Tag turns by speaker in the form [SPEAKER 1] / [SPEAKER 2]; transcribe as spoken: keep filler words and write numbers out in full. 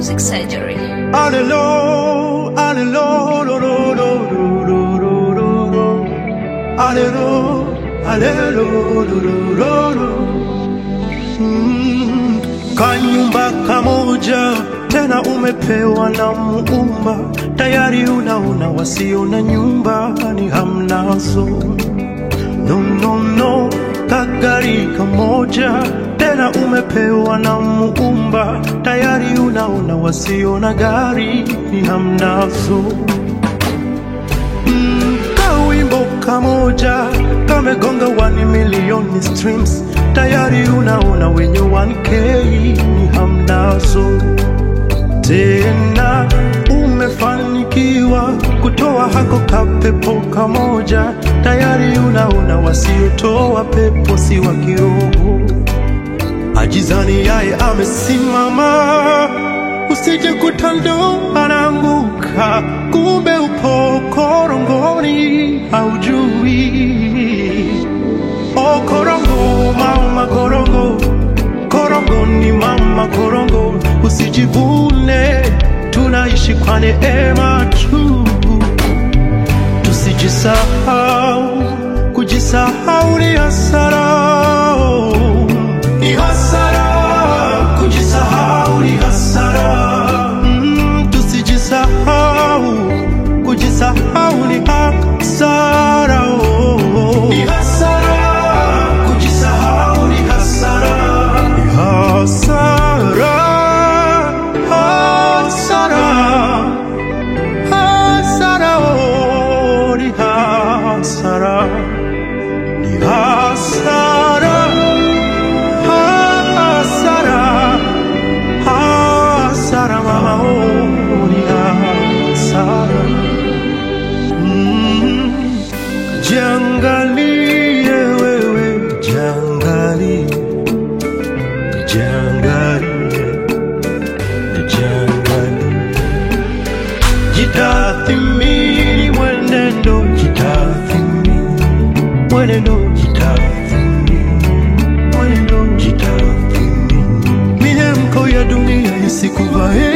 [SPEAKER 1] Music Surgery.
[SPEAKER 2] Hallelujah, hallelujah, hallelujah, hallelujah. Mm, kanyumba kamoja tena umepewa na Muumba, tayari unaona wasio na nyumba ni hamnazo. No, no, no, kagari kamoja tena umepewa na Muumba, tayari unaona wasio na gari ni hamnazo. Mm, kawimbo kamoja kamegonga one million streams, tayari unaona wenye one K ni hamnazo. Tena umefanikiwa kutoa hako kapepo kamoja, tayari unaona wasiotoa pepo si wa kiroho. Ajizani yae amesimama, usije kutando anaanguka, kumbe upo korongoni haujui. Oh korongo, mama korongo, korongo ni mama korongo, usijivune, tunaishi kwa neema tu. Tusijisahau, kujisahau ni hasara. Ni hasara, kujisahau ni hasara. Mm, tusijisahau, kujisahau ni hasara. Ni hasara, kujisahau ni hasara. Ni hasara, hasara, hasara, oh, ni hasara, ni hasara, hasara, hasara, mama, oh, ni hasara. Mm, jiangalie wewe, jiangalie, jiangalie, jiangalie. Jitathmini mwenendo, jitathmini mwenendo, jitathmini mwenendo, jitathmini. Mihemko ya dunia isikuvae